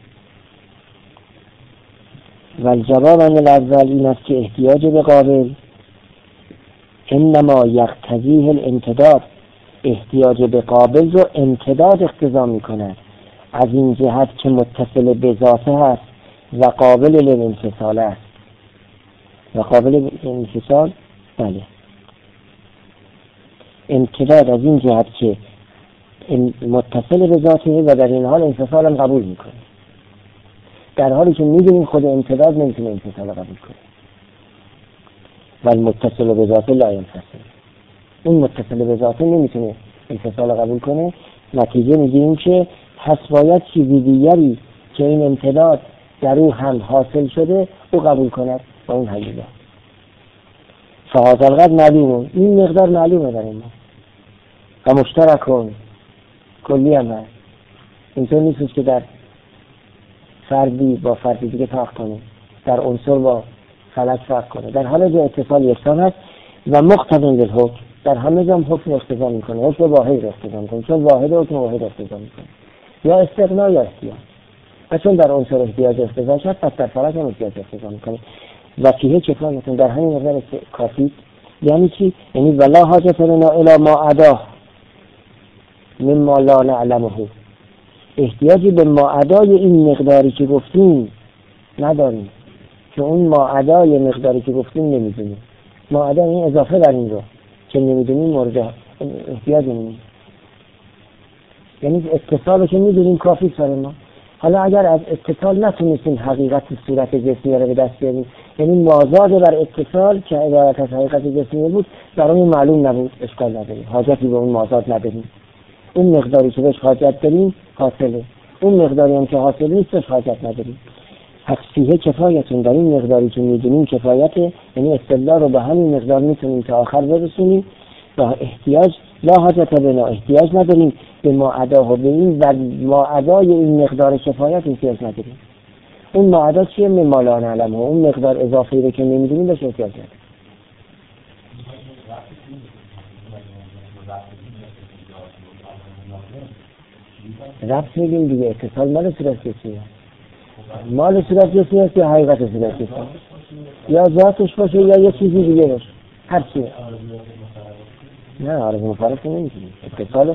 و الجواب عن الاول این است که احتیاج به قابل انما یقتضیه الامتداد، احتیاج به قابل رو امتداد اقتضا میکند، از این جهت که متصل به ذاته هست و قابل للانفصال است. و قابل للانفصال بله امتداد از این جهت که متصل به ذاته و در این حال انفصال هم قبول میکنه، در حالی که میدونیم خود امتداد نمیتونه انفصال قبول کنه. و المتصل به ذاته لا ينفصل، اون متصل به ذاته نمیتونه انفصال قبول کنه. نتیجه میگیریم که پس باید چیزی دیگری که این امتداد در او هم حاصل شده او قبول کند با اون حقیقت. فهذا القدر معلومه، این مقدار معلومه در این و مشترکون کلی هم هست. اینطور نیست که در فردی با فردی دیگه فرق کنه، در عنصر با فلک فرق کنه. در حال جا اتصال یکسان هست و مقتضی بالحکم، در همه جا حکم اقتضا میکنه، حکم واحد اقتضا میکنه، چون واحد حکم واحد اقتضا میکنه، یا استغنا یا احتیاج. و چون در عنصر احتیاج اقتضا شد، پس در فلک هم احتیاج اقتضا میکنه. و فیه کفایتون در همین مقدار کافی. یعنی چی؟ یعنی ولا حاجت لنا الی ما عداه مما لا نعلمه، احتیاجی به ماعدای این مقداری که گفتیم نداریم، که اون ماعدای مقداری که گفتیم نمیدونیم. ماعدای این اضافه بر این رو که نمیدونیم مورد احتیاج نمیم، یعنی اتصالش رو میدونیم کافی سر ما. حالا اگر از اتصال نتونستیم حقیقت صورت جسمی رو به دست بیاریم، یعنی مازاد بر اتصال که عبارت از حقیقت جسمی بود برامون معلوم نبود، اشکال نداریم، حاجتی به اون مازاد نداریم. اون مقداری که بهش حاجت داریم حاصله، اون مقداری هم که حاصل نیستش حاجت نداریم. حق فیه کفایتون، در این مقداری که میدونیم کفایته، یعنی استدلال رو به همین مقدار میتونیم تا آخر برسونیم و احتیاج لا حاجت بنا، احتیاج نداریم به ما عدا و به این و ما عدای این مقدار کفایت احتیاج نداریم. اون ما عدا چیه؟ مما لا نعلمه، اون مقدار اضافی رو که نمیدونیم بهش احتیاج نداریم. ربط میگیم دیگه، اتصال مال صورت جسمی هست، مال صورت جسمی هست یا حقیقت صورت جسمی، یا ذاتش باشه یا یه چیزی دیگه باشه، هر چیه. نه عرض مفارق نمیتونیم اتصال،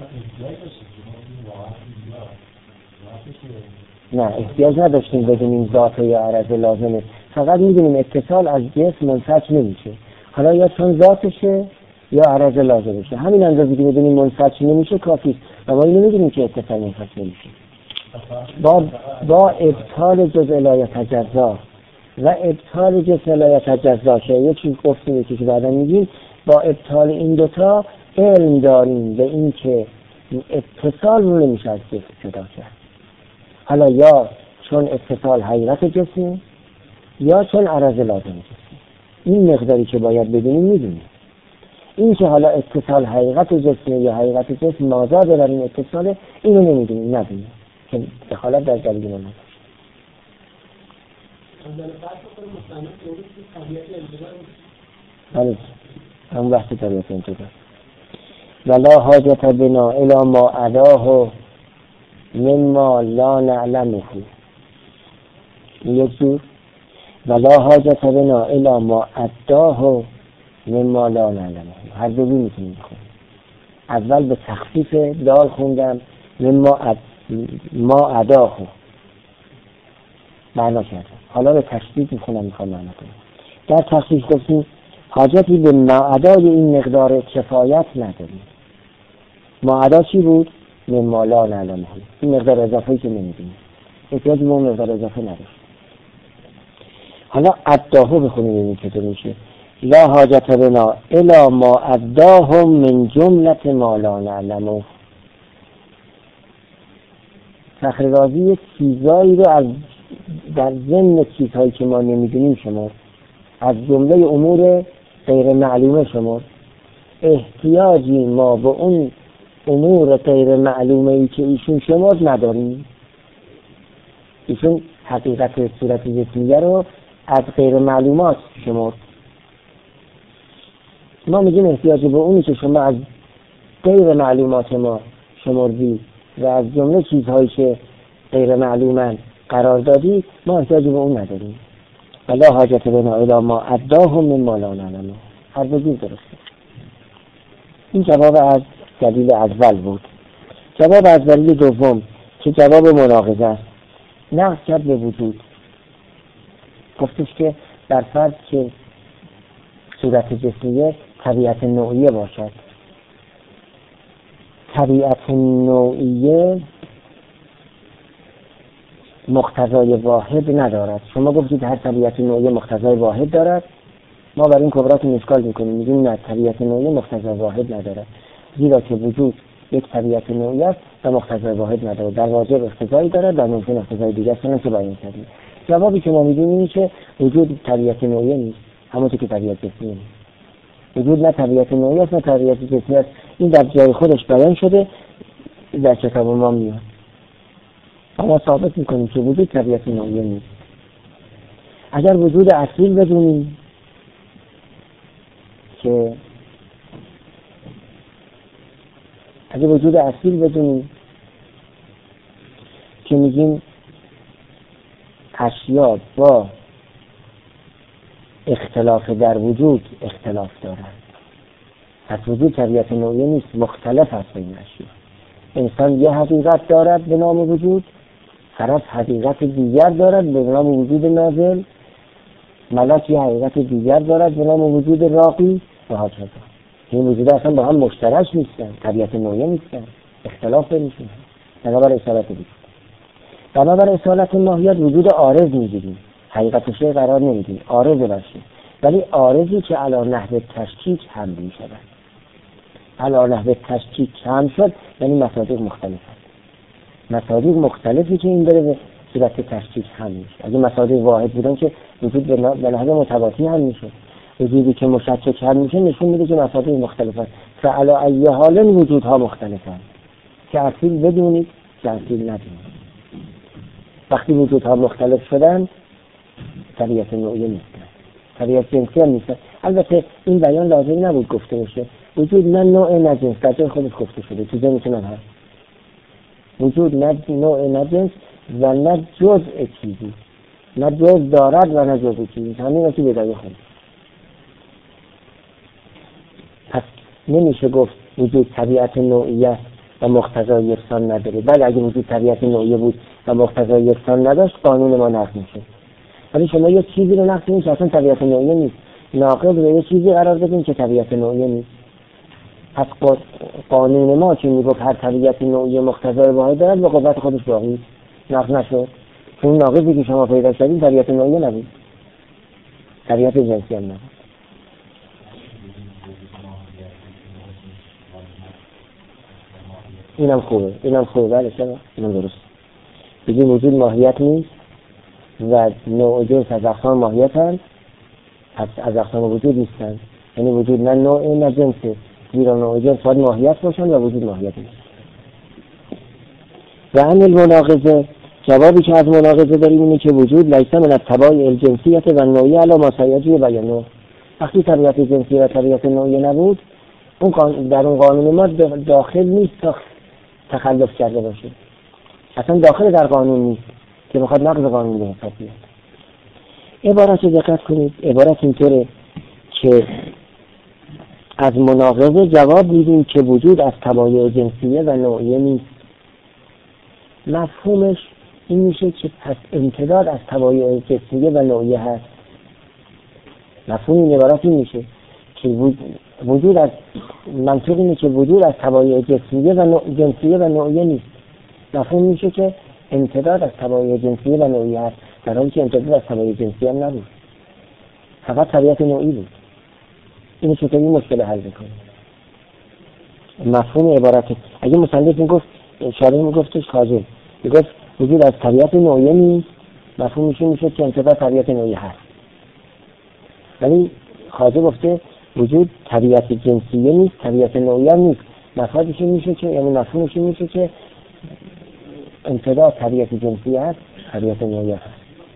نه احتیاج نداشتیم بدونیم ذات یا عرض لازمه، فقط میدونیم اتصال از جسم منفک نمیشه، حالا یا چون ذاتشه یا عرض لازمشه، همین اندازه که بدونیم منفک نمیشه کافیه. و ما اینو میدونیم که اتصال منفک نمیشه. با با ابطال جزء لا یتجزا و ابطال جزء لا یتجزا که یکی گفتیم یکی که بعدا میگیم، با ابطال این دوتا علم داریم به این که اتصال رو نمیشه از جسم جدا کرد. حالا یا چون اتصال حقیقت جسمی یا چون عرض لازم جسمی. این مقداری که باید بدونیم میدونیم. این که حالا اتصال حقیقت جسمی یا حقیقت جسم مازاد بر این اتصال، اینو نمیدونیم، ندونیم که دخالت در دلیل ما نداره. بله هم بحث طبیعت انتظار ولا حاجت بنا الی ما عداه مما لا نعلمه، یک جور ولا حاجت بنا الی ما عداه مما لا نعلمه، هر دو میتونیم بخونیم. اول به تخفیف دال خوندم مما عد... ما عداه معنا کردم، حالا به تشدید میخونم میخوام معنا کنم. در تخفیف گفتیم حاجتی به معدای این مقدار کفایت نداریم. معدا چی بود؟ مما لا نعلمه، این مقدار اضافه‌ای که نمیدونیم، احتیاج به اون مقدار اضافه نداریم. حالا عداه بخونیم این چطور میشه. لا حاجت بنا الا ما عداهم من جملت ما لا نعلمه، فخر رازی یک چیزایی رو از در ضمن چیزهایی که ما نمیدونیم شمرد، از جمله امور غیر معلومه شمرد. احتیاجی ما به اون امور غیر معلومه ای که ایشون شمرد نداریم. ایشون حقیقت صورت جسمیه رو از غیر معلومات شمرد. ما میگیم احتیاجی به اونی که شما از غیر معلومات ما شمردی و از جمله چیزهایی که غیر معلومن قرار دادی، ما احتیاجی به اون نداریم. ولا حاجت بنا الی ما اداهم من ما لا نعلم. هر دو جور درسته. این جواب از دلیل اول بود. جواب از دلیل دوم که جواب مناقضه است، نقض کرد به وجود. گفتش که در فرض که صورت جسمیه طبیعت نوعیه باشد، طبیعت نوعیه مقتضای واحد ندارد. شما گفتید هر طبیعت نوعیه مقتضای واحد دارد، ما بر این کبراتون اشکال میکنیم، میگیم نه، طبیعت نوعیه مقتضای واحد ندارد، زیرا که وجود یک طبیعت نوعیه است و مقتضای واحد ندارد، در واجب اقتضایی دارد و ممکن اقتضای دیگر است که باید کردیم. جوابی که ما میدیم اینه که وجود طبیعت نوعیه نیست، همونطور که طبیعت جسمیه نیست. وجود نه طبیعت نوعیه است نه طبیعت جسمیه است. این در جای خودش بیان شده، در کتاب ما میاد. اما ثابت میکنیم که وجود طبیعت نوعیه نیست. اگر وجود اصیل بدونیم که اگر وجود اصیل بدونیم که میگیم اشیا با اختلاف در وجود اختلاف دارند، پس وجود طبیعت نوعیه نیست، مختلف است این اشیا. انسان یه حقیقت دارد به نام وجود، طرف حقیقت دیگر دارد به نام وجود نازل، ملک یه حقیقت دیگر دارد به نام وجود راقی و هكذا. این وجود اصلا با هم مشترک نیستن، طبیعت نوعیه نیستن، اختلاف دارشون. بنابر اصالت دیگر بنابر اصالت ماهیت وجود عارض میگیریم، حقیقت شیء قرار نمیدیم، عارض باشه، ولی عارضی که علی نحو تشکیک هم میشود. علی نحو تشکیک هم شد یعنی مصادیق مختلف هست. مصادیق مختلفی که این بره به صورت تشکیک هم میشه. اگه مصادیق واحد بودن که وجود به نحو متواتی هم میشه. وجودی که مشکک هم میشه نشون میده که مصادیق مختلف هست. فعلی ای حال وجودها مختلف هست. که اصیل بدونید که اصیل ندونید. وقتی وجودها مختلف شدن طبیعت نوعیه نیستن، طبیعت جنسی هم نیستن. البته این بیان لازمی نبود گفته باشه. وجود نه نوع نه جنس، در جای خودش گفته شده، تو ذهنتون هم هست. وجود نه نوع نه جنس و نه جزء چیزی، نه جزء دارد و نه جزء چیزی، همین که بدای خود. پس نمیشه گفت وجود طبیعت نوعیه و مقتضای یکسان نداره. بله اگه وجود طبیعت نوعیه بود و مقتضای یکسان نداشت قانون ما نقض میشه. ولی شما یه چیزی رو نقض کنید که اصلا طبیعت نوعیه نیست، ناقض رو یه چیزی قرار بدین که طبیعت نوعیه نیست. پس قانون ما که میگفت هر طبیعت نوعیه مقتضای واحد دارد به قوت خودش باقی نقض نشد. چون ناقضی که شما پیدا کردین طبیعت نوعیه نبود، طبیعت جنسی هم نبود. اینم خوبه، اینم خوبه، بله شما اینم درست. بگیم وجود ماهیت نیست و نوع جنس از اقسام ماهیت هست، از, از اقسام وجود نیستن. یعنی وجود نه نوع نه جنسه، زیرا نوع جنس باید ماهیت باشن و وجود ماهیت نیست. و عن المناقضه، جوابی که از مناقضه داریم اینه که وجود لیس من الطبایع الجنسیه و النوعیه علی ما سیجی بیانه. وقتی طبیعت جنسی و طبیعت نوعیه نبود، اون در اون قانون ما داخل نیست تا تخلف کرده باشه، اصلا داخل در قانون نیست که بخواد نقض قانون به حساب بیاد. عبارت رو دقت کنید، عبارت اینطوره که از مناقضه جواب میدیم که وجود از طبایع جنسیه و نوعیه نیست. مفهومش این میشه که پس امتداد از طبایع جنسیه و نوعیه هست. مفهوم این عبارت این میشه که وجود از منطق اینه که وجود از طبایع جنسیه و نوع جنسیه و نوعیه نیست. مفهوم میشه که امتداد از طبایع جنسیه و نوعیه هست، در حالی که امتداد از طبایع جنسیه هم نبود، فقط طبیعت نوعی بود. اینو چطوری مشکل حل میکنیم؟ مفهوم عبارت اگه مصنف میگفت، شارح میگفتش کاظم، میگفت وجود از طبیعت نوعی نیست، مفهومش میشه که انتفاع طبیعت نوعی هست. ولی خواجه گفته وجود طبیعت جنسیه نیست، طبیعت نوعی هم نیست. مفهومش میشه که یعنی مفهومش میشه که انتفاع طبیعت جنسیه هست، طبیعت نوعی هست.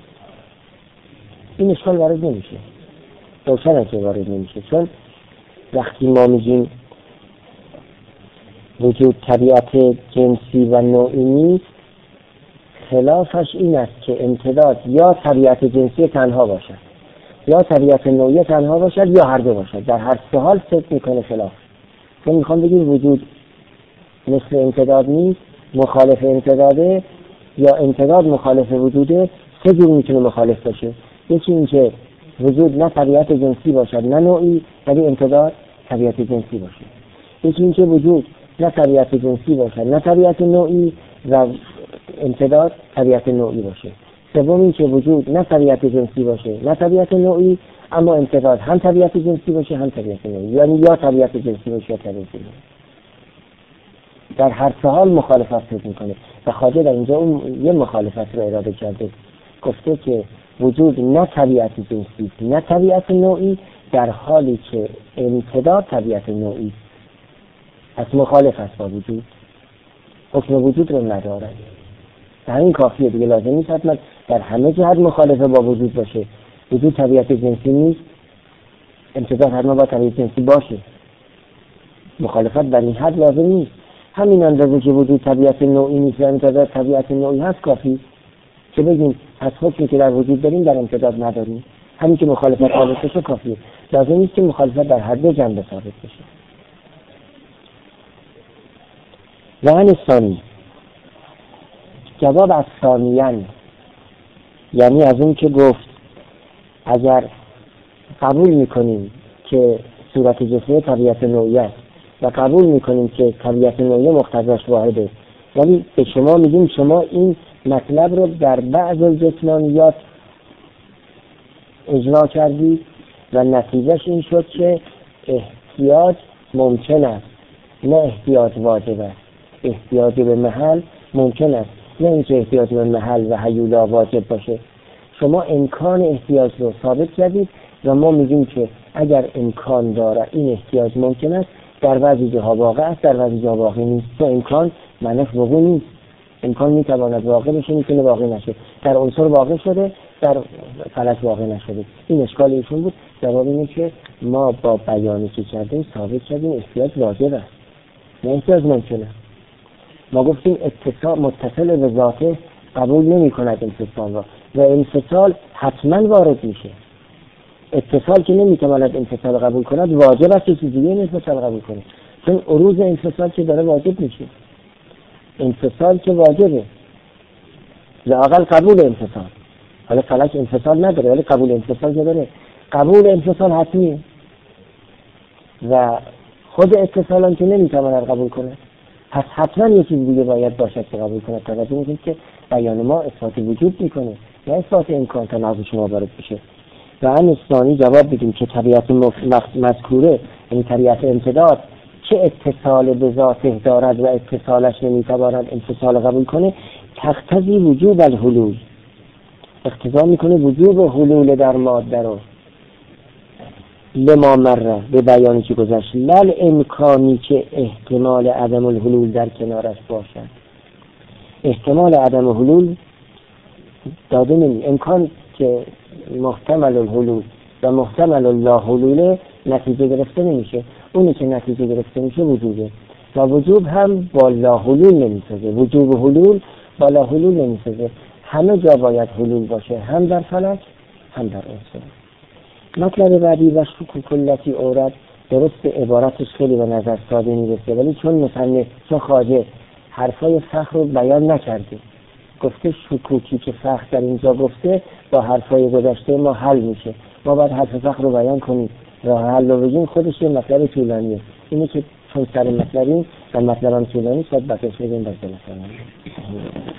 این اشکال وارد نمیشه، روشنه که وارد نمیشه، چون وقتی ما میگیم وجود طبیعت جنسی و نوعی نیست، خلافش این است که امتداد یا طبیعت جنسی تنها باشد یا طبیعت نوعی تنها باشد یا هر دو باشد. در هر سه حال فکر میکنه خلاف. چون میخوام بگیم وجود مثل امتداد نیست، مخالف امتداده، یا امتداد مخالف وجوده. سه جور میتونه مخالف باشه. یکی این که وجود نه طبیعت جنسی باشد نه نوعی، ولی امتداد طبیعت جنسی باشه. یکی این که وجود نه طبیعت جنسی باشه نه طبیعت نوعی و امتداد طبیعت نوعی باشه. سوم این که وجود نه طبیعت جنسی باشه نه طبیعت نوعی، اما امتداد هم طبیعت جنسی باشه هم طبیعت نوعی، یعنی یا طبیعت جنسی باشه یا طبیعت نوعی. در هر سه حال مخالفت فکر میکنه و خواجه در اینجا اون یه مخالفت رو اراده کرده. گفته که وجود نه طبیعت جنسی نه طبیعت نوعی، در حالی که امتداد طبیعت نوعی از مخالف است با وجود، حکم وجود رو نداره. در این کافیه دیگه، لازم نیست حتما در همه جهت مخالف با وجود باشه. وجود طبیعت جنسی نیست، امتداد حتما با طبیعت جنسی باشه. مخالفت در این حد لازم نیست. همین اندازه که وجود طبیعت نوعی نیست و امتداد طبیعت نوعی هست کافی که بگیم از حکمی که در وجود داریم در امتداد نداریم. همین که مخالفت ثابت بشه کافیه. لازم نیست که مخالفت در هر دو جنبه ثابت بشه. وعن ثانی، جواب از ثانیان، یعنی از اون که گفت اگر قبول میکنیم که صورت جسمی طبیعت نوعی است و قبول میکنیم که طبیعت نوعی مقتضاش واحده، ولی به شما میگیم شما این مطلب رو در بعض الجسمانیات اجرا کردید و نتیجهش این شد که احتیاج ممکن است نه احتیاج واجب است. احتیاج به محل ممکن است نه اینکه احتیاج به محل و هیولا واجب باشه. شما امکان احتیاج رو ثابت کردید و ما میگیم که اگر امکان داره این احتیاج ممکن است، در بعضی جاها واقع است در بعضی جاها واقع نیست. تو امکان معنیش واقع نیست. امکان میتواند واقع بشه، میتونه واقع نشه. در عنصر واقع شده، در فلک واقع نشده. این اشکال ایشون بود. جواب اینه که ما با بیانی که کردیم ثابت کردیم احتیاج واجب است نه احتیاج ممکنه. ما گفتیم اتصال متصل به ذاته قبول نمی کند انفصال را و انفصال حتما وارد میشه. اتصال که نمی تواند انفصال قبول کند واجب است که چیزی این انفصال قبول کنه، چون عروض انفصال که داره واجب میشه. انفصال که واجبه لااقل قبول انفصال. حالا فلک انفصال نداره ولی قبول انفصال که داره. قبول انفصال حتمیه و خود اتصال هم که نمی تواند قبول کنه، پس حتما یه چیز دیگه باید باشد که قبول کنه. توجه میکنید که بیان ما اثبات وجود میکنه نه اثبات امکان تا نظر شما وارد بشه. و عن ثانی جواب بدیم که طبیعت مذکوره، یعنی طبیعت امتداد، چه اتصال به ذاته دارد و اتصالش نمیتواند انفصال قبول کنه، تقتضی وجوب الحلول، اقتضا میکنه وجوب حلول در ماده رو. لما مره، به بیانی که گذشت، لل امکانی که احتمال عدم الحلول در کنارش باشد. احتمال عدم الحلول داده نمی، امکان که محتمل الحلول و محتمل لا حلول نتیجه گرفته نمیشه. اونی که نتیجه گرفته میشه وجوبه و وجوب هم با لا حلول نمیسازه. وجوب حلول با لا حلول نمیسازه. همه جا باید حلول باشه، هم در فلک هم در عنصر. مطلب بعدی و شکل کلتی اورد، درست عبارتش خیلی به نظر ساده میرسه ولی چون مصنف چون خواجه حرفای فخر رو بیان نکرده، گفته شکوکی که فخر در اینجا گفته با حرفای گذشته ما حل میشه، ما باید حرف فخر رو بیان کنیم راه حل رو بگیم. خودش یه مطلب طولانیه، اینه که چون سر مطلبی و مطلبم طولانی شاید بکش بگیم بسته مثلا